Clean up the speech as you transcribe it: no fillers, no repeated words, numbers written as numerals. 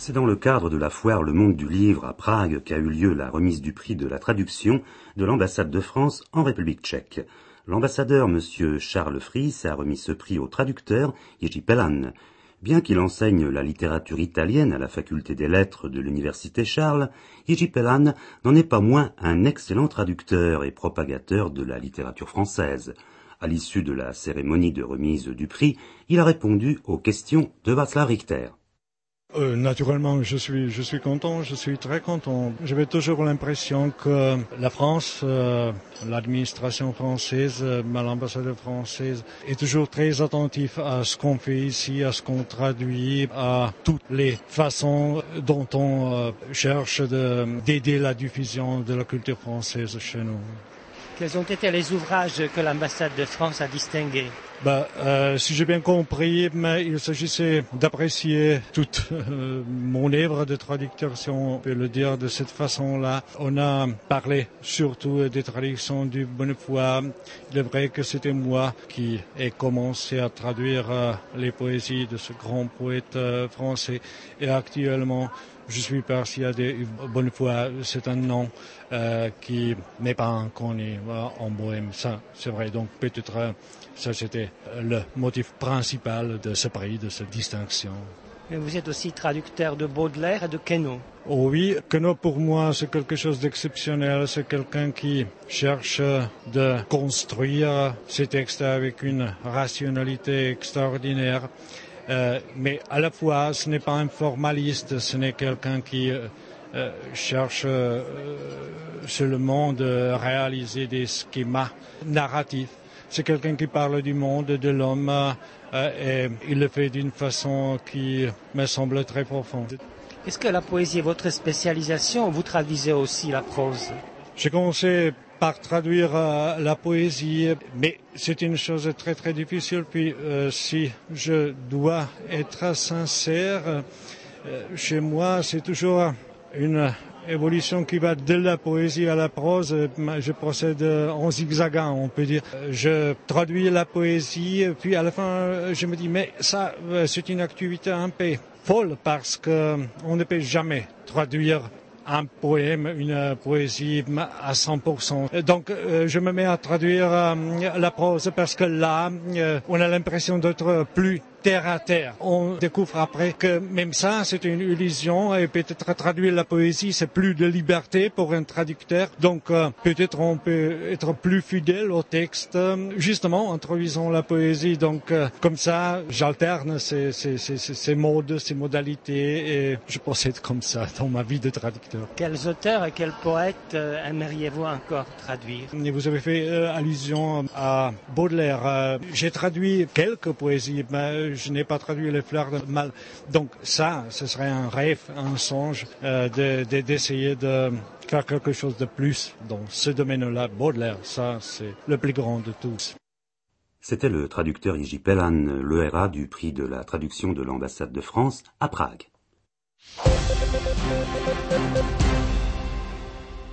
C'est dans le cadre de la foire Le Monde du Livre à Prague qu'a eu lieu la remise du prix de la traduction de l'ambassade de France en République tchèque. L'ambassadeur M. Charles Fries a remis ce prix au traducteur Jiří Pelan. Bien qu'il enseigne la littérature italienne à la faculté des lettres de l'université Charles, Jiří Pelan n'en est pas moins un excellent traducteur et propagateur de la littérature française. À l'issue de la cérémonie de remise du prix, il a répondu aux questions de Václav Richter. Naturellement, je suis content, je suis très content. J'avais toujours l'impression que la France, l'administration française, l'ambassade française est toujours très attentive à ce qu'on fait ici, à ce qu'on traduit, à toutes les façons dont on cherche d'aider la diffusion de la culture française chez nous. Quels ont été les ouvrages que l'ambassade de France a distingués? Si j'ai bien compris, il s'agissait d'apprécier toute mon œuvre de traducteur, si on peut le dire de cette façon-là. On a parlé surtout des traductions du Bonnefoy. Il est vrai que c'était moi qui ai commencé à traduire les poésies de ce grand poète français. Et actuellement, je suis persuadé que Bonnefoy, c'est un nom qui n'est pas connu en Bohème. Ça, c'est vrai. Donc peut-être ça, c'était le motif principal de ce prix, de cette distinction. Mais vous êtes aussi traducteur de Baudelaire et de Queneau. Oh oui, Queneau pour moi, c'est quelque chose d'exceptionnel. C'est quelqu'un qui cherche de construire ses textes avec une rationalité extraordinaire. Mais à la fois, ce n'est pas un formaliste, ce n'est quelqu'un qui cherche seulement de réaliser des schémas narratifs. C'est quelqu'un qui parle du monde, de l'homme, et il le fait d'une façon qui me semble très profonde. Est-ce que la poésie est votre spécialisation ou vous traduisez aussi la prose? J'ai commencé par traduire la poésie, mais c'est une chose très très difficile. Puis si je dois être sincère, chez moi c'est toujours une évolution qui va de la poésie à la prose. Je procède en zigzagant, on peut dire. Je traduis la poésie, puis à la fin je me dis mais ça c'est une activité un peu folle parce que on ne peut jamais traduire un poème, une poésie à 100%. Donc je me mets à traduire la prose parce que là, on a l'impression d'être plus terre à terre. On découvre après que même ça, c'est une illusion et peut-être traduire la poésie, c'est plus de liberté pour un traducteur. Donc peut-être on peut être plus fidèle au texte, justement en traduisant la poésie. Donc comme ça, j'alterne ces modes, ces modalités et je procède comme ça dans ma vie de traducteur. Quels auteurs et quels poètes aimeriez-vous encore traduire? Vous avez fait allusion à Baudelaire. J'ai traduit quelques poésies, mais je n'ai pas traduit les fleurs de mal. Donc ça, ce serait un rêve, un songe d'essayer de faire quelque chose de plus dans ce domaine-là. Baudelaire, ça, c'est le plus grand de tous. C'était le traducteur Jiří Pelan, l'ERA du prix de la traduction de l'ambassade de France à Prague.